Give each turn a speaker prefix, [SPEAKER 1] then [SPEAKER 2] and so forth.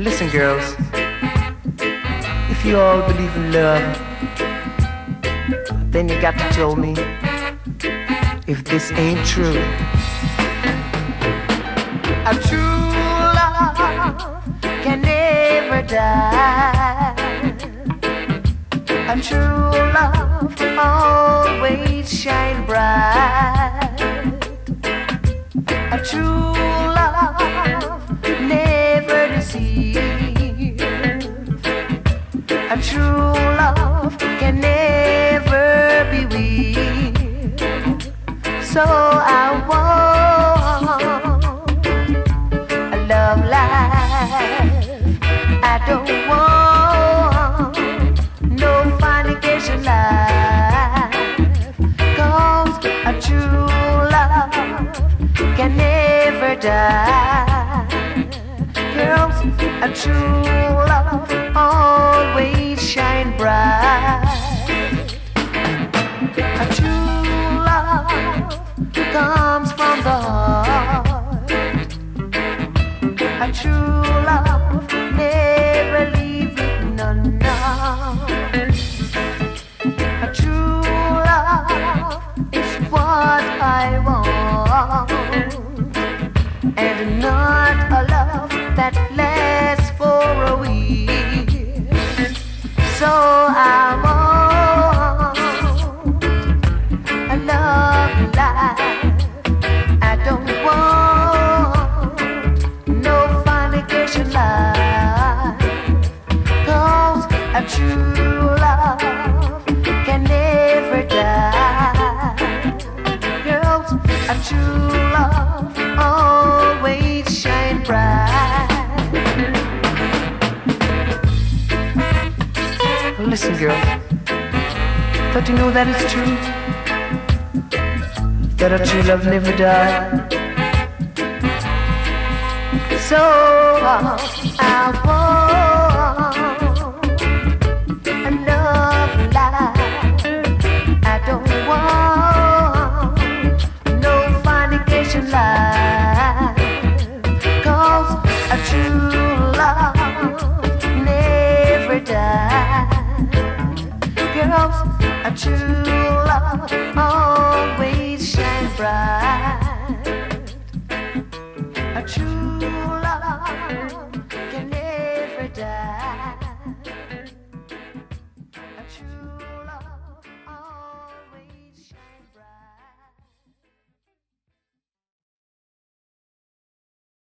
[SPEAKER 1] Listen, girls, if you all believe in love, then you got to tell me if this ain't true. A true love can never die. A true love always shine bright. A true love never deceive. A true love can never be weak. So I want a love life. I don't want no fornication life. 'Cause a true love can never die. Girls, a true love always shine bright. A true love comes from the heart. A true love never leaves you, no, no. A true love is what I want, and not a love that lasts for a week. So I want a love life. I don't want no fornication life. 'Cause a true love can never die. Girls, a true love always shine bright. Listen, girl, don't you know that it's true? That a true love never dies. So I want a love life. I don't want no fornication life. 'Cause a true love never dies. Girls, a true love always shine bright. A true